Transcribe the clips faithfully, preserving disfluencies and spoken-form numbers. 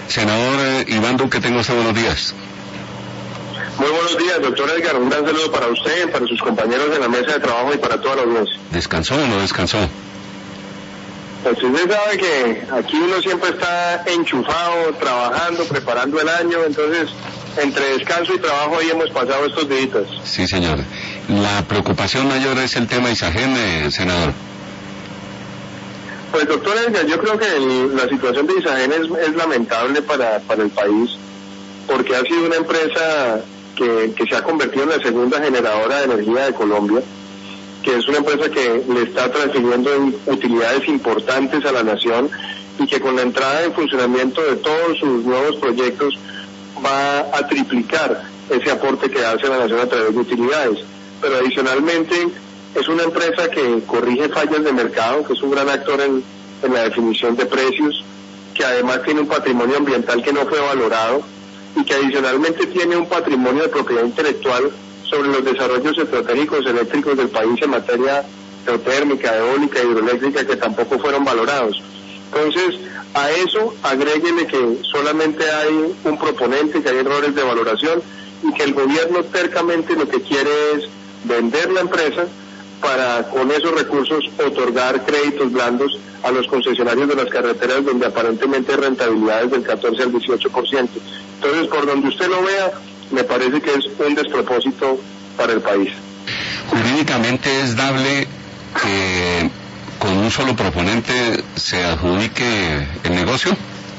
Senador eh, Iván Duque, tenga usted buenos días. Muy buenos días, doctor Edgar. Un gran saludo para usted, para sus compañeros de la mesa de trabajo y para toda la audiencia. ¿Descansó o no descansó? Pues usted sabe que aquí uno siempre está enchufado, trabajando, preparando el año, entonces entre descanso y trabajo ahí hemos pasado estos días. Sí, señor. La preocupación mayor es el tema Isagen, eh, senador. Pues doctor Edgar, yo creo que el, la situación de Isagen es, es lamentable para, para el país, porque ha sido una empresa que, que se ha convertido en la segunda generadora de energía de Colombia, que es una empresa que le está transfiriendo utilidades importantes a la nación y que con la entrada en funcionamiento de todos sus nuevos proyectos va a triplicar ese aporte que hace la nación a través de utilidades. Pero adicionalmente es una empresa que corrige fallas de mercado, que es un gran actor en, en la definición de precios, que además tiene un patrimonio ambiental que no fue valorado y que adicionalmente tiene un patrimonio de propiedad intelectual sobre los desarrollos estratégicos eléctricos del país en materia geotérmica, eólica, hidroeléctrica, que tampoco fueron valorados. Entonces, a eso agréguele que solamente hay un proponente, que hay errores de valoración y que el gobierno tercamente lo que quiere es vender la empresa para con esos recursos otorgar créditos blandos a los concesionarios de las carreteras donde aparentemente hay rentabilidades del catorce al dieciocho por ciento. Entonces, por donde usted lo vea, me parece que es un despropósito para el país. ¿Jurídicamente es dable que con un solo proponente se adjudique el negocio?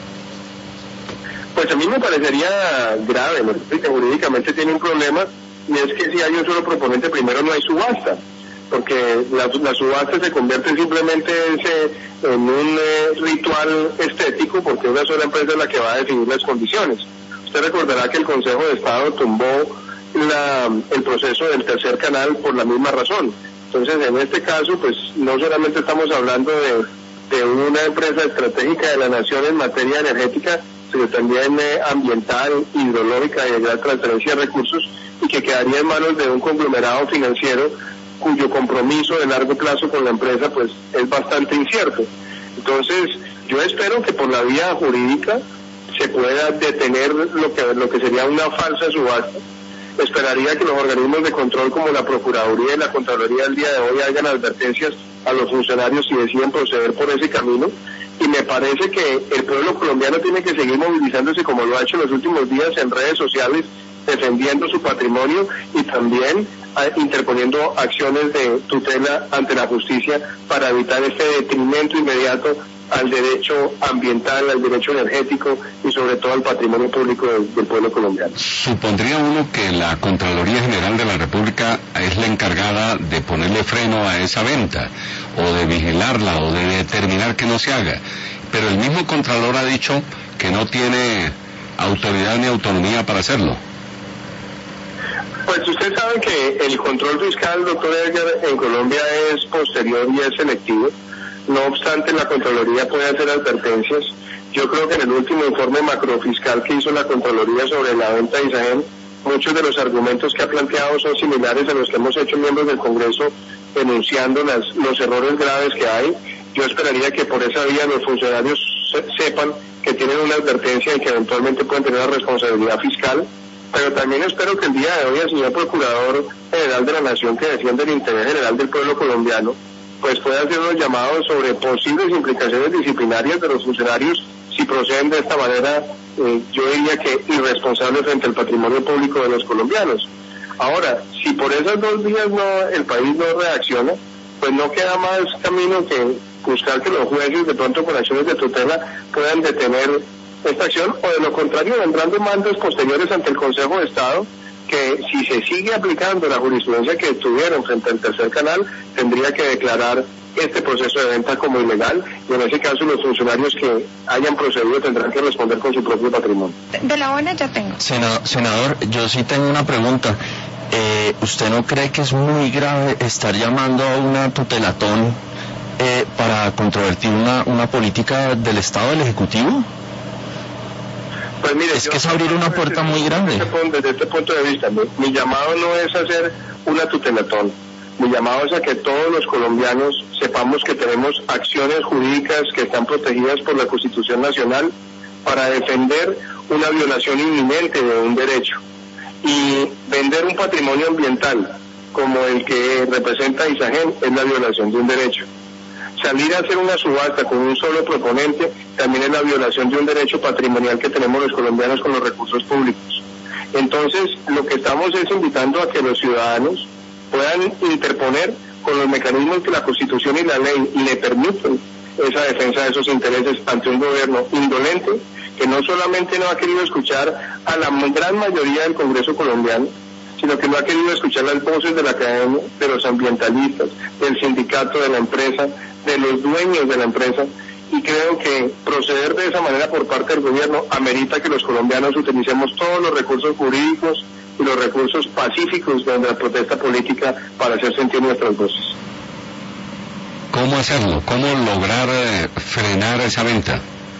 Pues a mí me parecería grave, ¿no? Que jurídicamente tiene un problema, y es que si hay un solo proponente, primero no hay subasta, porque la, la subasta se convierte simplemente ese, en un eh, ritual estético, porque una sola empresa es la que va a definir las condiciones. Usted recordará que el Consejo de Estado tumbó la, el proceso del tercer canal por la misma razón. Entonces, en este caso, pues no solamente estamos hablando de, de una empresa estratégica de la nación en materia energética, sino también eh, ambiental, hidrológica y de gran transferencia de recursos, y que quedaría en manos de un conglomerado financiero cuyo compromiso de largo plazo con la empresa pues es bastante incierto. Entonces, yo espero que por la vía jurídica se pueda detener lo que lo que sería una falsa subasta. Esperaría que los organismos de control como la Procuraduría y la Contraloría el día de hoy hagan advertencias a los funcionarios si deciden proceder por ese camino, y me parece que el pueblo colombiano tiene que seguir movilizándose como lo ha hecho en los últimos días en redes sociales, defendiendo su patrimonio y también eh, interponiendo acciones de tutela ante la justicia para evitar este detrimento inmediato al derecho ambiental, al derecho energético y sobre todo al patrimonio público del, del pueblo colombiano. Supondría uno que la Contraloría General de la República es la encargada de ponerle freno a esa venta, o de vigilarla, o de determinar que no se haga, pero el mismo Contralor ha dicho que no tiene autoridad ni autonomía para hacerlo. Pues usted sabe que el control fiscal, doctor Edgar, en Colombia es posterior y es selectivo. No obstante, la Contraloría puede hacer advertencias. Yo creo que en el último informe macrofiscal que hizo la Contraloría sobre la venta de Isagen, muchos de los argumentos que ha planteado son similares a los que hemos hecho miembros del Congreso denunciando las, los errores graves que hay. Yo esperaría que por esa vía los funcionarios se, sepan que tienen una advertencia y que eventualmente pueden tener una responsabilidad fiscal. Pero también espero que el día de hoy el señor Procurador General de la Nación, que defiende el interés general del pueblo colombiano, pues puede hacer unos llamados sobre posibles implicaciones disciplinarias de los funcionarios si proceden de esta manera, eh, yo diría que irresponsable frente al patrimonio público de los colombianos. Ahora, si por esas dos vías no, el país no reacciona, pues no queda más camino que buscar que los jueces de pronto con acciones de tutela puedan detener esta acción, o de lo contrario vendrán demandas posteriores ante el Consejo de Estado, que si se sigue aplicando la jurisprudencia que tuvieron frente al tercer canal, tendría que declarar este proceso de venta como ilegal, y en ese caso los funcionarios que hayan procedido tendrán que responder con su propio patrimonio. De la buena ya tengo. Senador, senador, yo sí tengo una pregunta. Eh, ¿Usted no cree que es muy grave estar llamando a una tutelatón eh, para controvertir una, una política del Estado, del Ejecutivo? Pues mire, es yo, que es abrir una puerta muy grande. Desde este punto, desde este punto de vista, mi, mi llamado no es hacer una tutelatón. Mi llamado es a que todos los colombianos sepamos que tenemos acciones jurídicas que están protegidas por la Constitución Nacional, para defender una violación inminente de un derecho. Y vender un patrimonio ambiental como el que representa Isagen es la violación de un derecho. Salir a hacer una subasta con un solo proponente también es la violación de un derecho patrimonial que tenemos los colombianos con los recursos públicos. Entonces, lo que estamos es invitando a que los ciudadanos puedan interponer con los mecanismos que la Constitución y la ley le permiten esa defensa de esos intereses ante un gobierno indolente que no solamente no ha querido escuchar a la gran mayoría del Congreso colombiano, sino que no ha querido escuchar las voces de la academia, de los ambientalistas, del sindicato, de la empresa, de los dueños de la empresa, y creo que proceder de esa manera por parte del gobierno amerita que los colombianos utilicemos todos los recursos jurídicos y los recursos pacíficos de la protesta política para hacer sentir nuestras voces. ¿Cómo hacerlo? ¿Cómo lograr eh, frenar esa venta?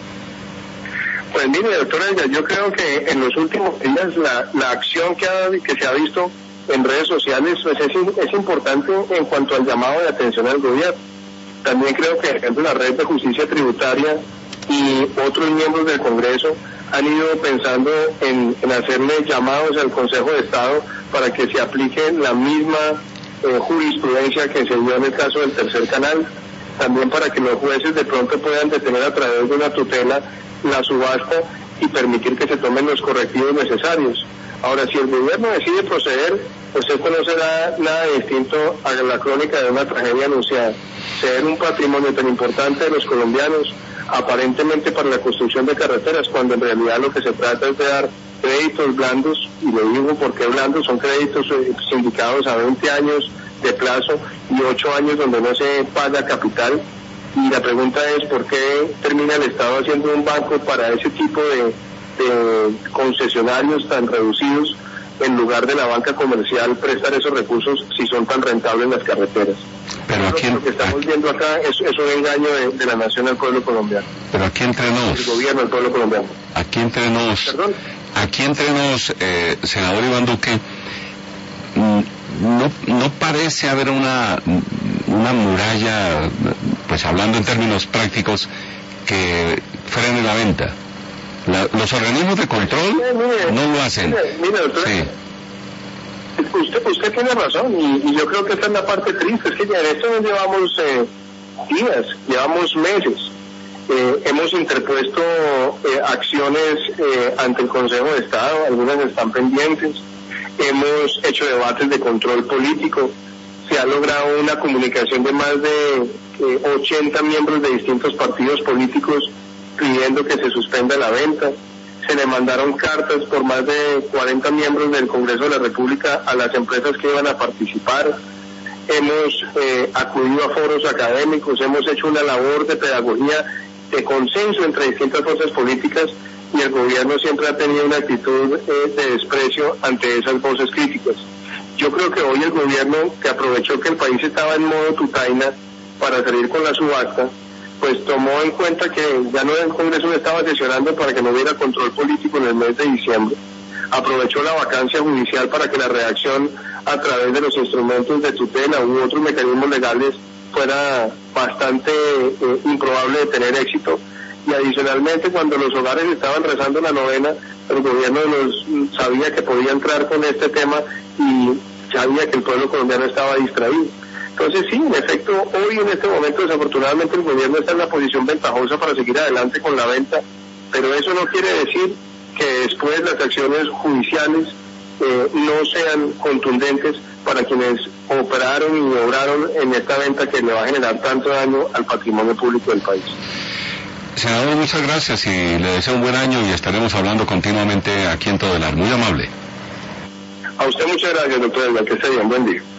Pues mire, doctora Elga, yo creo que en los últimos días la, la acción que, ha, que se ha visto en redes sociales pues es, es importante en cuanto al llamado de atención al gobierno. También creo que, por ejemplo, la Red de Justicia Tributaria y otros miembros del Congreso han ido pensando en, en hacerle llamados al Consejo de Estado para que se aplique la misma eh, jurisprudencia que se dio en el caso del tercer canal, también para que los jueces de pronto puedan detener a través de una tutela la subasta y permitir que se tomen los correctivos necesarios. Ahora, si el gobierno decide proceder, pues esto no será nada distinto a la crónica de una tragedia anunciada. Ser un patrimonio tan importante de los colombianos, aparentemente para la construcción de carreteras, cuando en realidad lo que se trata es de dar créditos blandos, y lo digo porque blandos son créditos sindicados a veinte años de plazo y ocho años donde no se paga capital. Y la pregunta es por qué termina el Estado haciendo un banco para ese tipo de, de concesionarios tan reducidos en lugar de la banca comercial prestar esos recursos si son tan rentables las carreteras. Pero aquí, lo que estamos viendo acá es, es un engaño de, de la nación al pueblo colombiano. Pero aquí entre nos, el gobierno al pueblo colombiano. Aquí entre nos, ¿Perdón? Aquí entre nos, eh, senador Iván Duque, no, no parece haber una, una muralla, pues hablando en términos prácticos, que frene la venta. La, los organismos de control mire, mire, no lo hacen. Mire, mire doctor, sí. usted, usted tiene razón y, y yo creo que esta es la parte triste, es que ya en esto no llevamos eh, días, llevamos meses. Eh, hemos interpuesto eh, acciones eh, ante el Consejo de Estado, algunas están pendientes, hemos hecho debates de control político, se ha logrado una comunicación de más de eh, ochenta miembros de distintos partidos políticos pidiendo que se suspenda la venta, se le mandaron cartas por más de cuarenta miembros del Congreso de la República a las empresas que iban a participar, hemos eh, acudido a foros académicos, hemos hecho una labor de pedagogía, de consenso entre distintas fuerzas políticas y el gobierno siempre ha tenido una actitud eh, de desprecio ante esas voces críticas. Yo creo que hoy el gobierno, que aprovechó que el país estaba en modo tutaina para salir con la subasta, pues tomó en cuenta que ya no el Congreso no estaba sesionando para que no hubiera control político en el mes de diciembre. Aprovechó la vacancia judicial para que la redacción a través de los instrumentos de tutela u otros mecanismos legales fuera bastante eh, improbable de tener éxito. Y adicionalmente, cuando los hogares estaban rezando la novena, el gobierno nos sabía que podía entrar con este tema y sabía que el pueblo colombiano estaba distraído. Entonces sí, en efecto, hoy en este momento desafortunadamente el gobierno está en la posición ventajosa para seguir adelante con la venta, pero eso no quiere decir que después las acciones judiciales eh, no sean contundentes para quienes operaron y obraron en esta venta que le va a generar tanto daño al patrimonio público del país. Senador, muchas gracias y le deseo un buen año y estaremos hablando continuamente aquí en Todelar. Muy amable. A usted muchas gracias, doctor Edgar, que esté bien, buen día.